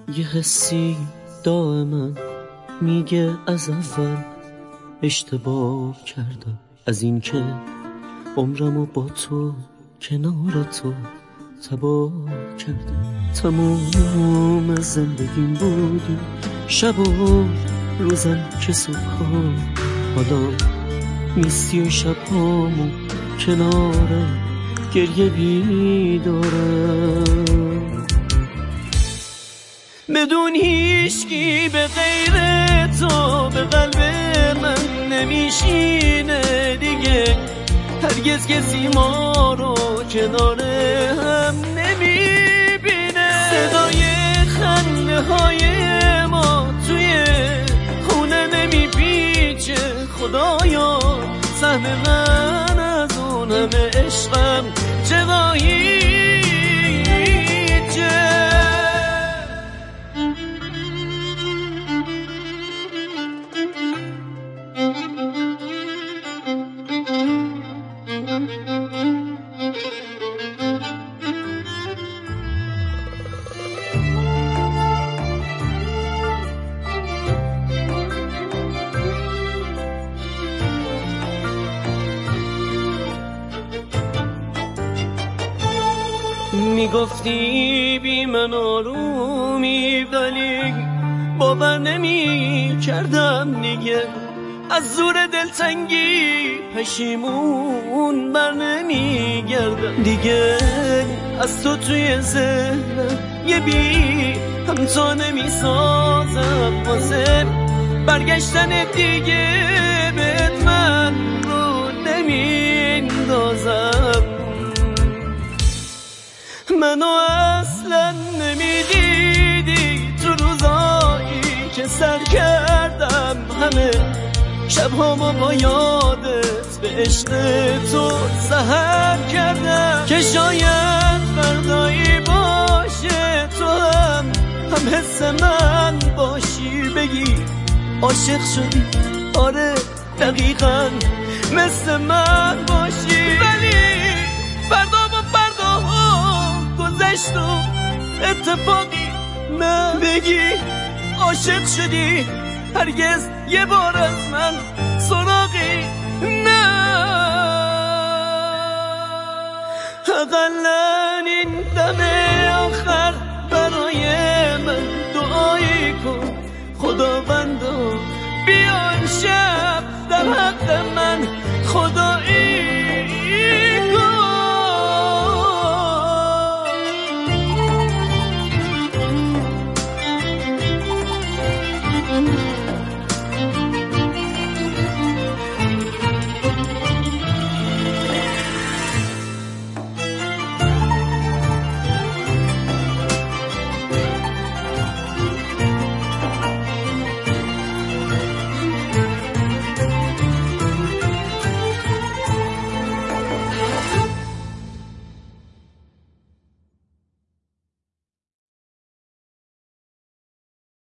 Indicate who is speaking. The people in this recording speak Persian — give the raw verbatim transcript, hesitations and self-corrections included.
Speaker 1: یه حسی دائما میگه از اول اشتباه کردم، از این که عمرمو با تو کنار تو تباه کردم. تمام زندگیم بودی شب و روزم که صبحا، حالا نیستی و شبهامو کنار گریه بیدارم. بدون هیچکی به غیر تو به قلب من نمیشینه دیگه، هرگز کسی ما رو کنار هم نمیبینه. صدای خنده های ما توی خونه نمیپیچه، خدایا سهم من از اون همه عشقم چراییچه. میگفتی بی من آرومی، ولی باور نمی کردم دیگه. از زور دلتنگی پشیمون بر نمی گردم دیگه. از تو توی ذهنم یه بی همتا نمی سازم، واسه برگشتن دیگه بهت من رو نمی اندازم. منو اصلا نمیدیدی تو روزایی که سر کردم، همه شبهامو با یادت به عشق تو سحر کردم. که شاید فردایی باشه تو هم هم حس من باشی، بگی عاشق شدی، آره دقیقا مثل من باشی. ولی فردا گذشت و اتفاقی نه بگی عاشق شدی، هرگز یه بار از من سراغی نه. اقلن این دم آخر برای من دعایی کن خداوندا، بیا امشب در حق من خدا